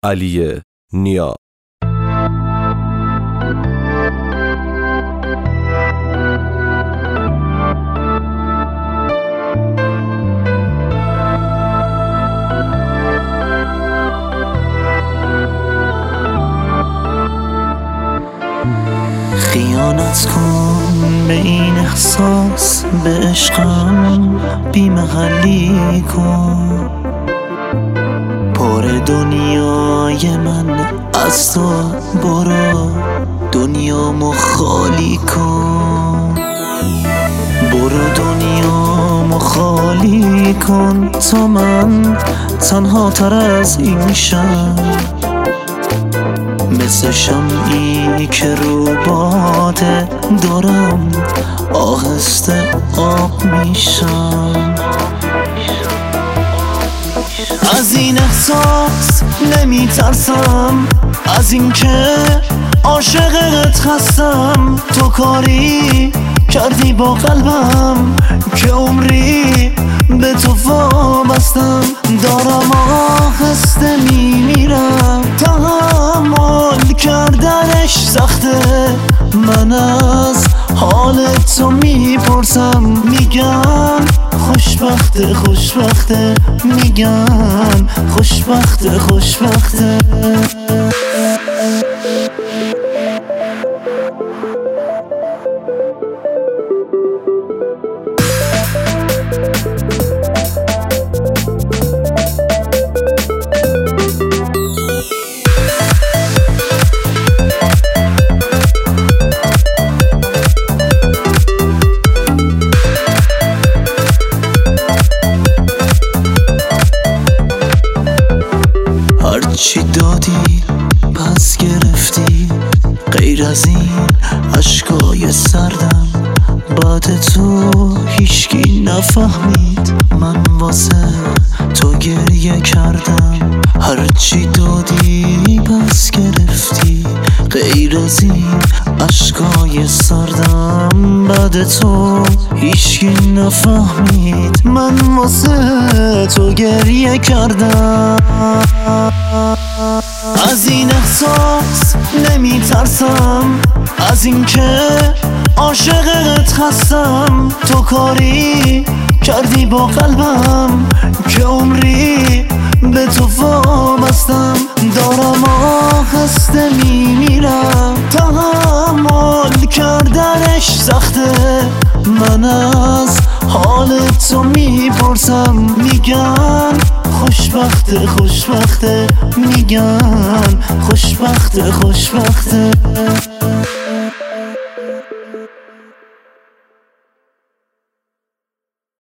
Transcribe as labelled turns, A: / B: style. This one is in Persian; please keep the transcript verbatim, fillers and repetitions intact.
A: علی نیا.
B: خیانت کن به این احساس، به عشقم بی محلی کن. پر دنیای من از تو برو، دنیامو خالی کن. برو دنیامو خالی کن تا من تنها تر از این شم، مثل شمعی که رو باده دارم آهسته آب میشم. از این احساس نمیترسم، از این که عاشقت هستم. تو کاری کردی با قلبم که عمری به تو وابستم. دارم آهسته میمیرم، تحمل کردنش سخته. من از حال تو میپرسم، میگن خوشبخته خوشبخته، میگن خوشبخته خوشبخته. هرچی دادی پس گرفتی، غیر از این عشقای سردم. بعد تو هیچکی نفهمید من واسه تو گریه کردم. هرچی دادی پس گرفتی، غیر از این عشقای سردم. بعد تو هیچکی نفهمید من واسه تو گریه کردم. از این احساس نمیترسم، از این که عاشقت هستم. تو کاری کردی با قلبم که عمری به تو وابستم. دارم آهسته میمیرم، تحمل کردنش سخته. من از حال تو میپرسم، میگن خوشبخته خوشبخته، میگن خوشبخته خوشبخته.